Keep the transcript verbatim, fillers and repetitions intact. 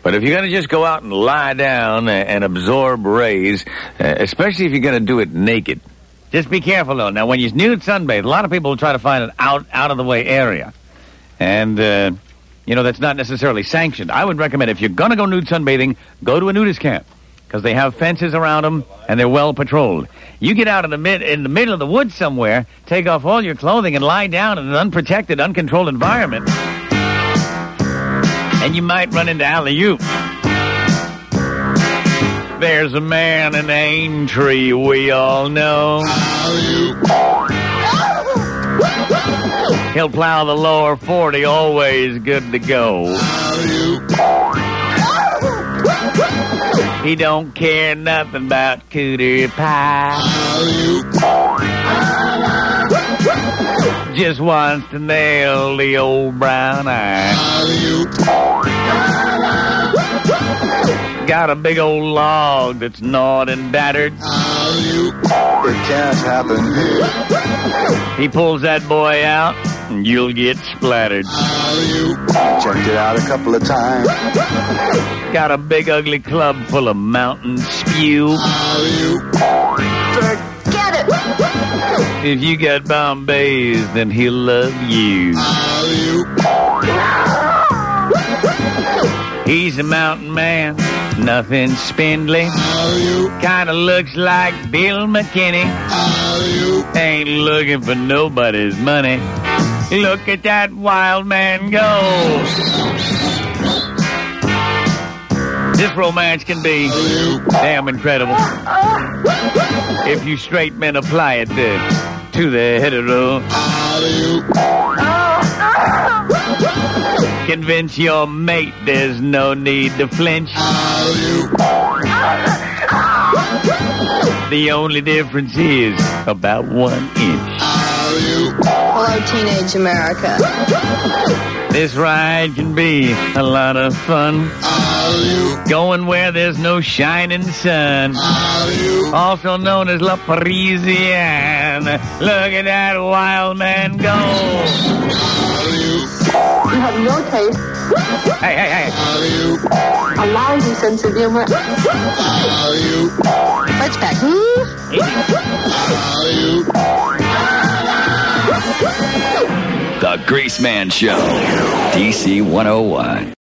But if you're going to just go out and lie down and absorb rays, uh, especially if you're going to do it naked, just be careful, though. Now, when you nude sunbathe, a lot of people will try to find an out, out-of-the-way area. And, uh, you know, that's not necessarily sanctioned. I would recommend if you're going to go nude sunbathing, go to a nudist camp, because they have fences around them, and they're well patrolled. You get out in the, mid, in the middle of the woods somewhere, take off all your clothing, and lie down in an unprotected, uncontrolled environment, and you might run into alley-oop. There's a man in Aintree we all know. He'll plow the lower forty, always good to go. He don't care nothing about cooter pie. Just wants to nail the old brown eye. Got a big old log that's gnawed and battered. It can't happen here. He pulls that boy out, and you'll get splattered. Checked it out a couple of times. Got a big ugly club full of mountain spew. Forget it. If you got Bombays, then he'll love you. He's a mountain man, nothing spindly. Kinda looks like Bill McKinney. Ain't looking for nobody's money. Look at that wild man go. This romance can be damn incredible if you straight men apply it to, to the hetero. Convince your mate there's no need to flinch. The only difference is about one inch. Hello, teenage America. This ride can be a lot of fun. Going where there's no shining sun. Also known as La Parisienne. Look at that wild man go. You have no taste. Hey, hey, hey. A lousy sense of humor. Let's back. The Greaseman Show, D C one oh one.